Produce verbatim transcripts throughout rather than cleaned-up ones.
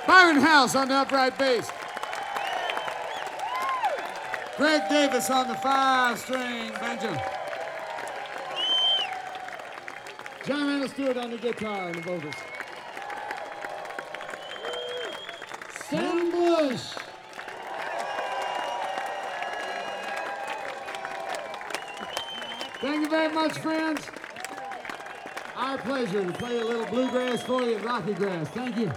Byron House on the upright bass. Greg Davis on the five-string banjo. John Randall Stewart on the guitar and the vocals. Sam Bush. Thank you very much, friends. Our pleasure to play a little bluegrass for you at Rocky Grass. Thank you.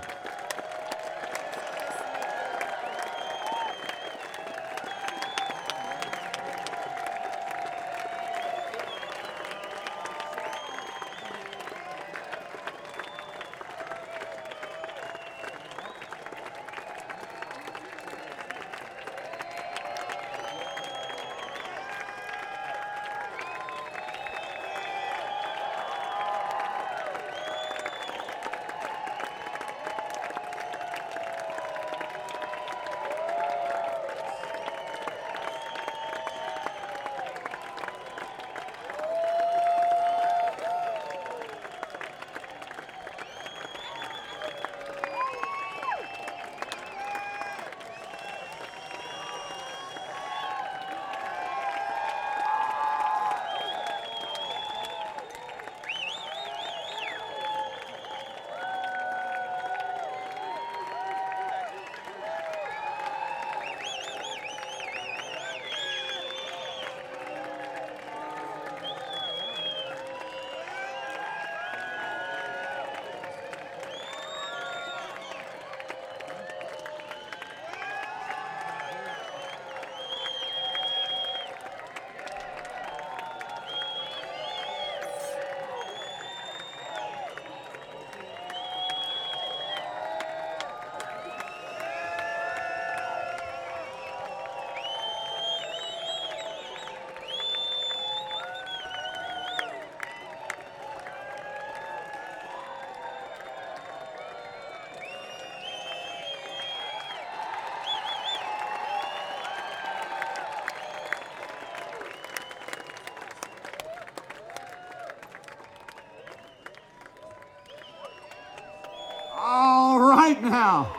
All right now.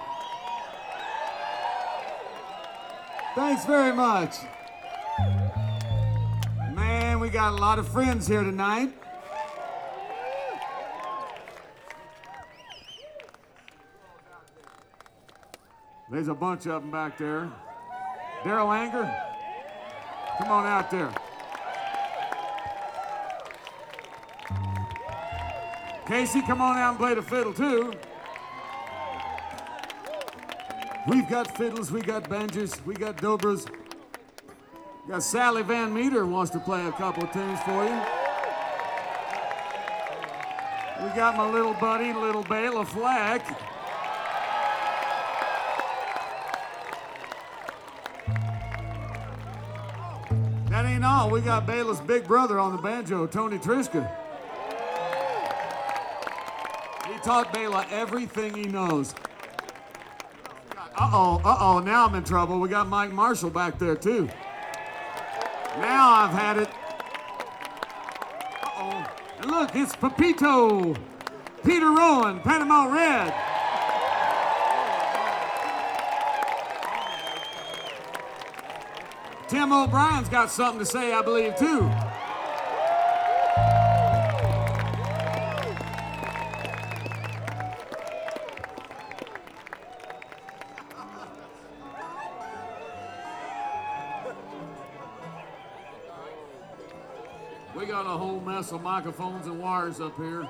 Thanks very much. Man, we got a lot of friends here tonight. There's a bunch of them back there. Daryl Anger, come on out there. Casey, come on out and play the fiddle too. We've got fiddles, we got banjos, we got dobras. We got Sally Van Meter wants to play a couple of tunes for you. We got my little buddy, little Bela Flack. That ain't all. We got Bela's big brother on the banjo, Tony Triska. He taught Bela everything he knows. Uh-oh, uh-oh, now I'm in trouble. We got Mike Marshall back there, too. Now I've had it. Uh-oh. And look, it's Pepito. Peter Rowan, Panama Red. Tim O'Brien's got something to say, I believe, too. We got a whole mess of microphones and wires up here.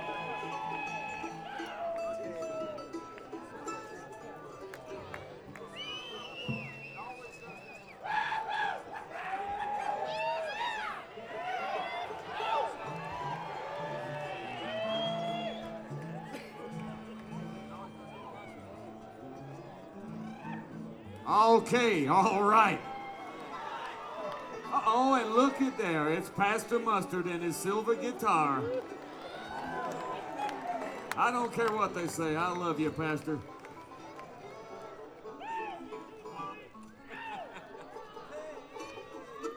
Okay, all right. Uh-oh, and look at there. It's Pastor Mustard and his silver guitar. I don't care what they say. I love you, Pastor.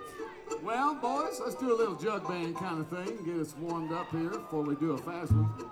Well, boys, let's do a little jug band kind of thing. Get us warmed up here before we do a fast one.